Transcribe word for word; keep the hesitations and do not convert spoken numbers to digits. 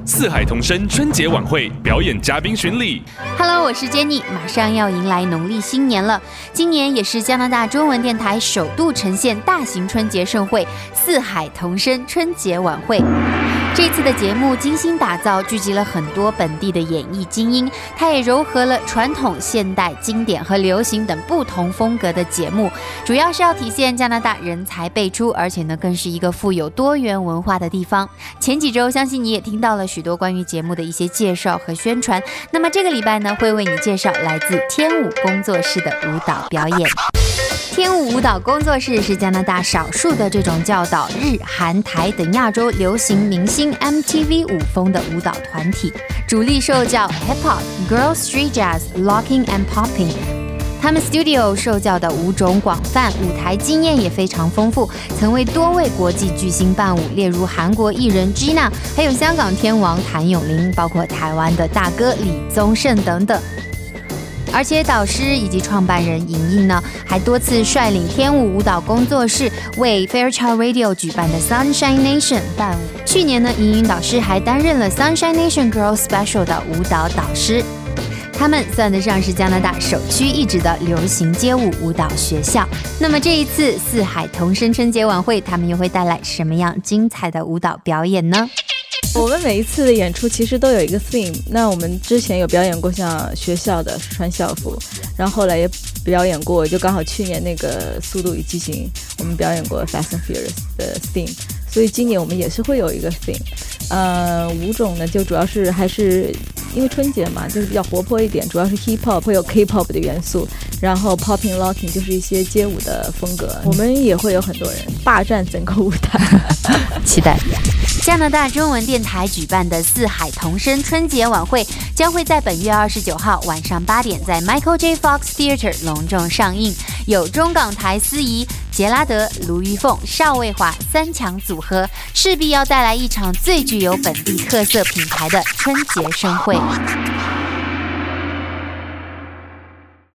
四海同声春节晚会表演嘉宾巡礼。 Hello， 我是 Jenny， 马上要迎来农历新年了。今年也是加拿大中文电台首度呈现大型春节盛会——四海同声春节晚会。这次的节目精心打造，聚集了很多本地的演艺精英，它也糅合了传统、现代、经典和流行等不同风格的节目，主要是要体现加拿大人才辈出，而且呢，更是一个富有多元文化的地方。前几周，相信你也听到了许多关于节目的一些介绍和宣传。那么这个礼拜呢，会为你介绍来自天舞工作室的舞蹈表演。天舞舞蹈工作室是加拿大少数的这种教导日、韩、台等亚洲流行明星 M T V 舞风的舞蹈团体，主力受教 Hip Hop、Girl Street Jazz、Locking and Popping。他们 Studio 受教的舞种广泛，舞台经验也非常丰富，曾为多位国际巨星伴舞，例如韩国艺人 Gina， 还有香港天王谭咏麟，包括台湾的大哥李宗盛等等。而且导师以及创办人莹莹呢，还多次率领天舞舞蹈工作室为 Fairchild Radio 举办的 Sunshine Nation 伴舞。去年呢，莹莹导师还担任了 Sunshine Nation Girls Special 的舞蹈导师。他们算得上是加拿大首屈一指的流行街舞舞蹈学校。那么这一次四海同声春节晚会，他们又会带来什么样精彩的舞蹈表演呢？ 我们每一次的演出其实都有一个 theme， 那我们之前有表演过像学校的穿校服，然后后来也表演过，就刚好去年那个速度与激情我们表演过 Fast and Furious 的 theme， 所以今年我们也是会有一个 theme。 呃，舞种呢就主要是还是因为春节嘛，就是比较活泼一点，主要是 hip hop， 会有 K-pop 的元素，然后 popping locking 就是一些街舞的风格，我们也会有很多人霸占整个舞台期待。加拿大中文电台举办的四海同声春节晚会将会在本月二十九号晚上八点在 Michael J. Fox Theatre 隆重上映，有中港台司仪、杰拉德、卢玉凤、邵卫华三强组合，势必要带来一场最具有本地特色品牌的春节盛会。